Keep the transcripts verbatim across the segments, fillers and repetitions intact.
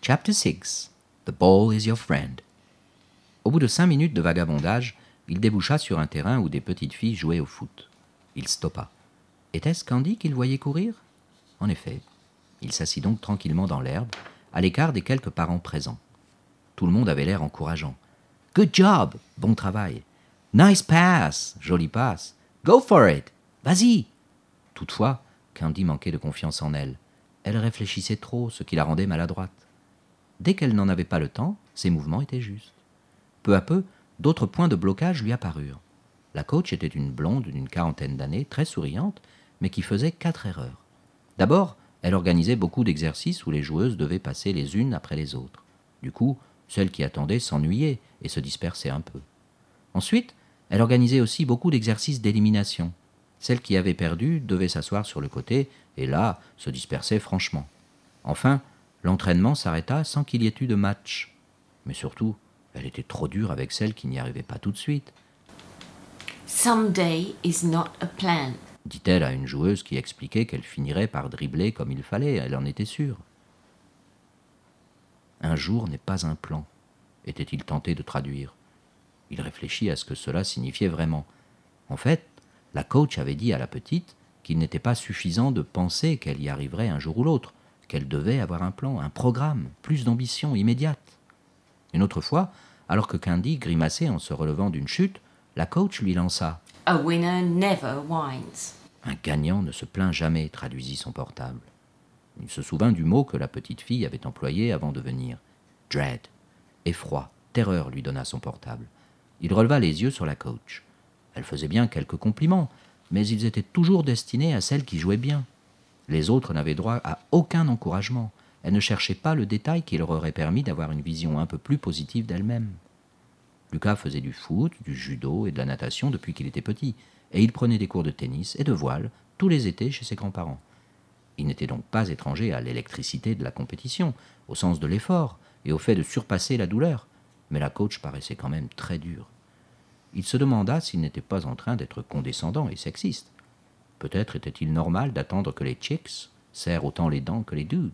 Chapter six. The ball is your friend. Au bout de cinq minutes de vagabondage, il déboucha sur un terrain où des petites filles jouaient au foot. Il stoppa. Était-ce Candy qu'il voyait courir ? En effet. Il s'assit donc tranquillement dans l'herbe, à l'écart des quelques parents présents. Tout le monde avait l'air encourageant. « Good job ! Bon travail !»« Nice pass ! Jolie passe !»« Go for it ! Vas-y !» Toutefois, Candy manquait de confiance en elle. Elle réfléchissait trop, ce qui la rendait maladroite. Dès qu'elle n'en avait pas le temps, ses mouvements étaient justes. Peu à peu, d'autres points de blocage lui apparurent. La coach était une blonde d'une quarantaine d'années, très souriante, mais qui faisait quatre erreurs. D'abord, elle organisait beaucoup d'exercices où les joueuses devaient passer les unes après les autres. Du coup, celles qui attendaient s'ennuyaient et se dispersaient un peu. Ensuite, elle organisait aussi beaucoup d'exercices d'élimination. Celles qui avaient perdu devaient s'asseoir sur le côté et là, se dispersaient franchement. Enfin, l'entraînement s'arrêta sans qu'il y ait eu de match. Mais surtout, elle était trop dure avec celles qui n'y arrivaient pas tout de suite. « Someday is not a plan. » dit-elle à une joueuse qui expliquait qu'elle finirait par dribbler comme il fallait, elle en était sûre. Un jour n'est pas un plan, était-il tenté de traduire. Il réfléchit à ce que cela signifiait vraiment. En fait, la coach avait dit à la petite qu'il n'était pas suffisant de penser qu'elle y arriverait un jour ou l'autre, qu'elle devait avoir un plan, un programme, plus d'ambition immédiate. Une autre fois, alors que Candy grimaçait en se relevant d'une chute, la coach lui lança « A winner never whines. » Un gagnant ne se plaint jamais, traduisit son portable. Il se souvint du mot que la petite fille avait employé avant de venir. Dread. Effroi, terreur lui donna son portable. Il releva les yeux sur la coach. Elle faisait bien quelques compliments, mais ils étaient toujours destinés à celle qui jouait bien. Les autres n'avaient droit à aucun encouragement. Elle ne cherchait pas le détail qui leur aurait permis d'avoir une vision un peu plus positive d'elle-même. Lucas faisait du foot, du judo et de la natation depuis qu'il était petit, et il prenait des cours de tennis et de voile tous les étés chez ses grands-parents. Il n'était donc pas étranger à l'électricité de la compétition, au sens de l'effort et au fait de surpasser la douleur, mais la coach paraissait quand même très dure. Il se demanda s'il n'était pas en train d'être condescendant et sexiste. Peut-être était-il normal d'attendre que les chicks serrent autant les dents que les dudes.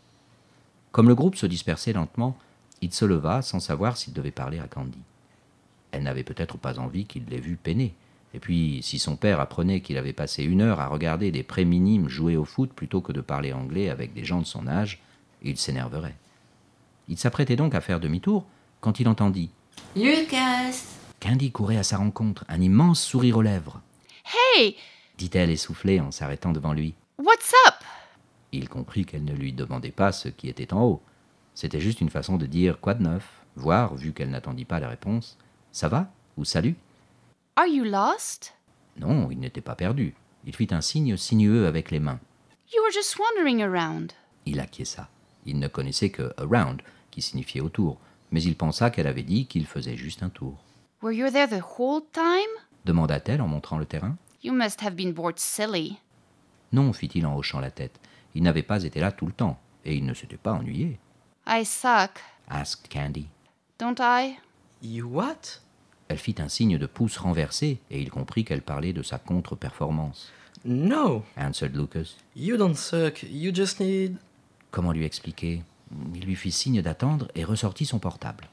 Comme le groupe se dispersait lentement, il se leva sans savoir s'il devait parler à Candy. Elle n'avait peut-être pas envie qu'il l'ait vue peiner. Et puis, si son père apprenait qu'il avait passé une heure à regarder des pré-minimes jouer au foot plutôt que de parler anglais avec des gens de son âge, il s'énerverait. Il s'apprêtait donc à faire demi-tour quand il entendit « Lucas !» Candy courait à sa rencontre, un immense sourire aux lèvres. « Hey !» dit-elle essoufflée en s'arrêtant devant lui. « What's up ?» Il comprit qu'elle ne lui demandait pas ce qui était en haut. C'était juste une façon de dire quoi de neuf, voire, vu qu'elle n'attendit pas la réponse, « Ça va ?» ou « Salut ?» « Are you lost ?»« Non, il n'était pas perdu. Il fit un signe sinueux avec les mains. You were just wandering around. » Il acquiesça. Il ne connaissait que « around », qui signifiait « autour », mais il pensa qu'elle avait dit qu'il faisait juste un tour. « Were you there the whole time ?» demanda-t-elle en montrant le terrain. « You must have been bored silly. »« Non, fit-il en hochant la tête. Il n'avait pas été là tout le temps, et il ne s'était pas ennuyé. »« I suck. » asked Candy. « Don't I ?»« You what ?» Elle fit un signe de pouce renversé, et il comprit qu'elle parlait de sa contre-performance. « No, answered Lucas. You don't suck, you just need... » Comment lui expliquer ? Il lui fit signe d'attendre et ressortit son portable.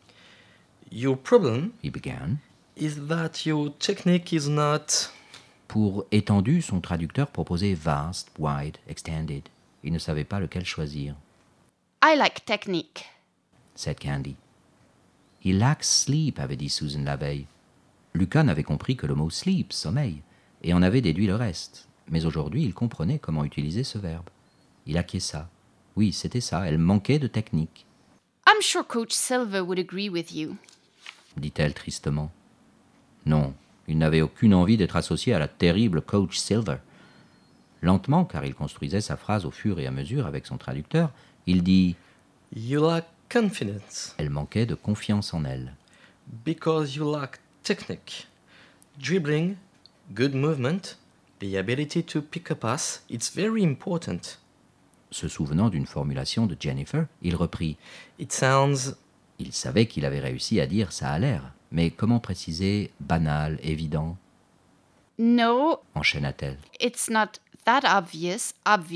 « Your problem, he began. is that your technique is not... » Pour étendu, son traducteur proposait vast, wide, extended. Il ne savait pas lequel choisir. « I like technique. » said Candy. « He lacks sleep » avait dit Susan la veille. Lucas n'avait compris que le mot sleep, sommeil, et en avait déduit le reste. Mais aujourd'hui, il comprenait comment utiliser ce verbe. Il acquiesça. Oui, c'était ça, elle manquait de technique. « I'm sure Coach Silver would agree with you. » dit-elle tristement. Non, il n'avait aucune envie d'être associé à la terrible Coach Silver. Lentement, car il construisait sa phrase au fur et à mesure avec son traducteur, il dit « You lack confidence. » Elle manquait de confiance en elle. « Because you lack technique. Dribbling, good movement, the ability to pick a pass, it's very important. » Se souvenant d'une formulation de Jennifer, il reprit « It sounds... » Il savait qu'il avait réussi à dire « ça a l'air », mais comment préciser « banal, évident » ? « No, enchaîna-t-elle. it's not that obvious, obviously. »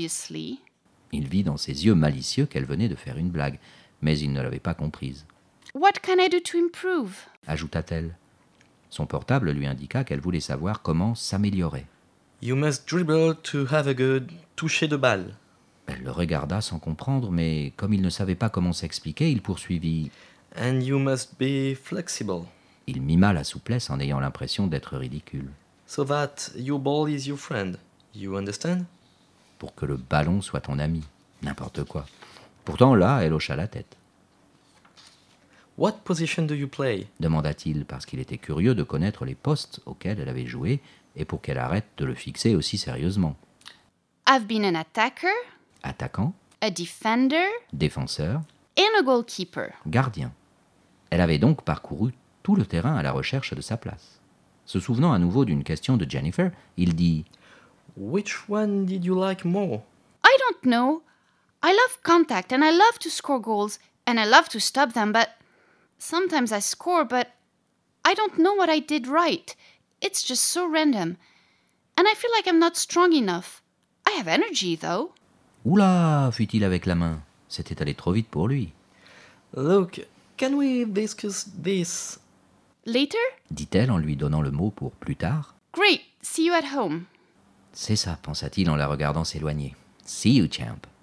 Il vit dans ses yeux malicieux qu'elle venait de faire une blague, mais il ne l'avait pas comprise. What can I do to improve? Ajouta-t-elle. Son portable lui indiqua qu'elle voulait savoir comment s'améliorer. You must dribble to have a good toucher de balle. Elle le regarda sans comprendre, mais comme il ne savait pas comment s'expliquer, il poursuivit. And you must be flexible, Il mima la souplesse en ayant l'impression d'être ridicule. so that your ball is your friend. You understand? Pour que le ballon soit ton ami. N'importe quoi. Pourtant, là, elle hocha la tête. What position do you play? Demanda-t-il, parce qu'il était curieux de connaître les postes auxquels elle avait joué et pour qu'elle arrête de le fixer aussi sérieusement. I've been an attacker, Attaquant, a defender, défenseur, and a goalkeeper. gardien. Elle avait donc parcouru tout le terrain à la recherche de sa place. Se souvenant à nouveau d'une question de Jennifer, il dit « Which one did you like more? I don't know. I love contact and I love to score goals and I love to stop them, but sometimes I score, but I don't know what I did right. It's just so random. And I feel like I'm not strong enough. I have energy, though. » « Oula !» fit-il avec la main. C'était allé trop vite pour lui. Look, can we discuss this? Later? Dit-elle en lui donnant le mot pour plus tard. Great. See you at home. C'est ça, pensa-t-il en la regardant s'éloigner. See you, champ.